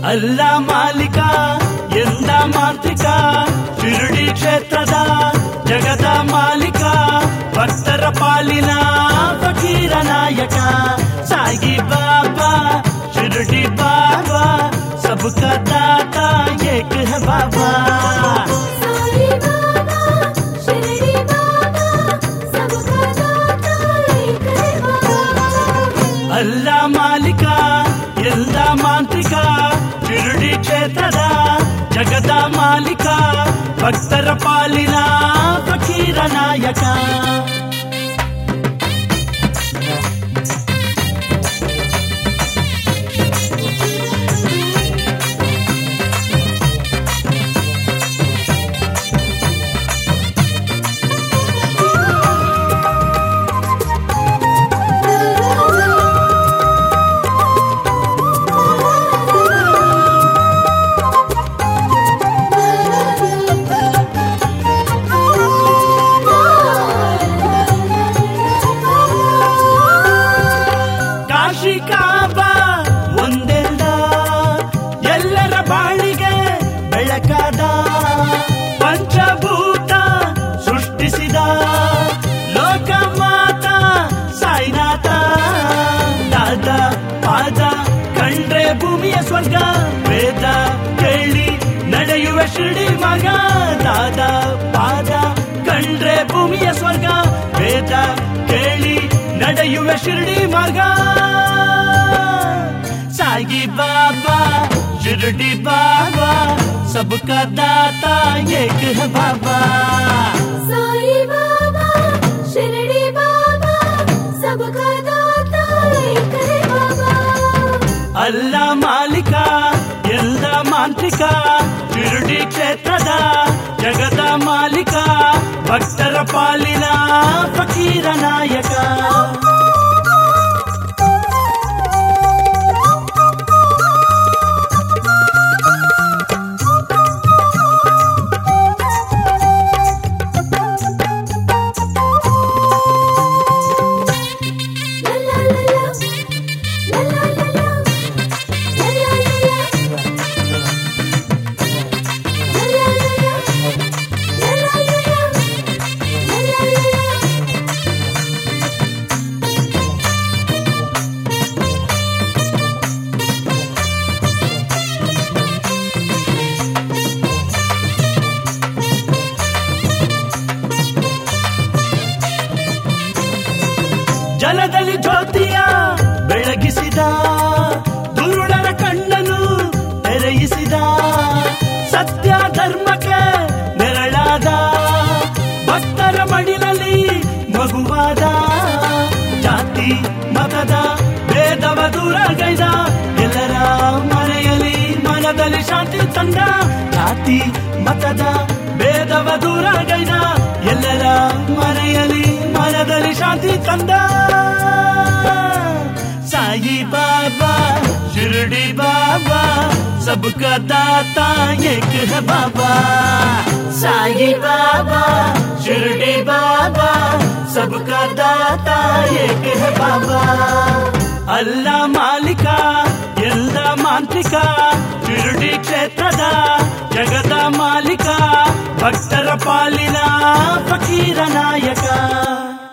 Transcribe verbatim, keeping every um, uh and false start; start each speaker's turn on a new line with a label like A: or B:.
A: ಅಲ್ಲ ಮಾಲೀಕ ಎಂದ ಮಾಂತ್ರಿಕ ಶಿರಡಿ ಕ್ಷೇತ್ರದ ಜಗದ ಮಾಲೀಕ ಭಕ್ತರ ಪಾಲಿನ ಫಕೀರ ನಾಯಕ ಸಾಯಿ ಬಾಬಾ ಶಿರಡಿ ಬಾಬಾ सबका दाता एक है बाबा
B: साई बाबा शिरडी बाबा सबका दाता एक है बाबा
A: अल्लाह मालिक ಎಲ್ಲ ಮಾಂತ್ರಿಕ ಶಿರಡಿ ಕ್ಷೇತ್ರದ ಜಗದ ಮಾಲೀಕ ಭಕ್ತರ ಪಾಲಿನ ಫಕೀರ ನಾಯಕ ಕಾಬಾ ಒಂದೆಲ್ಲ ಎಲ್ಲರ ಬಾಳಿಗೆ ಬೆಳಕಾದ ಪಂಚಭೂತ ಸೃಷ್ಟಿಸಿದ ಲೋಕಮಾತ ಸಾಯಿನಾಥ ದಾದ ಪಾದ ಕಂಡ್ರೆ ಭೂಮಿಯ ಸ್ವರ್ಗ ವೇದ ಕೇಳಿ ನಡೆಯುವ ಶಿರಡಿ ಮಗ ದಾದ ಪಾದ ಕಂಡ್ರೆ ಭೂಮಿಯ ಸ್ವರ್ಗ ವೇದ ಕೇಳಿ ನಡೆಯುವ ಶಿರಡಿ ಮಗ साई बाबा शिरडी बाबा सबका दाता एक है बाबा
B: साई बाबा शिरडी बाबा सबका दाता एक है बाबा
A: अल्लाह मालिक ಎಲ್ಲ ಮಾಂತ್ರಿಕ ಶಿರಡಿ ಕ್ಷೇತ್ರದ ಜಗದ ಮಾಲೀಕ ಭಕ್ತರ ಪಾಲಿನ ಫಕೀರ ನಾಯಕ ಜಲದಲ್ಲಿ ಜ್ಯೋತಿಯ ಬೆಳಗಿಸಿದ ದುರುಳರ ಕಣ್ಣನು ತೆರೆಯಿಸಿದ ಸತ್ಯ ಧರ್ಮಕ್ಕೆ ನೆರಳಾದ ಭಕ್ತರ ಮಡಿಲಲ್ಲಿ ಮಗುವಾದ ಜಾತಿ ಮತದ ಭೇದವ ದೂರಗೈದ ಎಲ್ಲರ ಮನೆಯಲ್ಲಿ ಮನದಲ್ಲಿ ಶಾಂತಿ ತಂದ ಜಾತಿ ಮತದ ಭೇದವ ದೂರಗೈದ ಎಲ್ಲರ ಮನೆಯಲ್ಲಿ ಮನದಲ್ಲಿ ಶಾಂತಿ ತಂದ साई बाबा शिरडी बाबा सबका दाता एक है बाबा साई बाबा शिरडी बाबा सबका दाता एक है बाबा अल्लाह मालिक ಎಲ್ಲ ಮಾಂತ್ರಿಕ ಶಿರಡಿ ಕ್ಷೇತ್ರದ ಜಗದ ಮಾಲೀಕ ಭಕ್ತರ ಪಾಲಿನ ಫಕೀರ ನಾಯಕ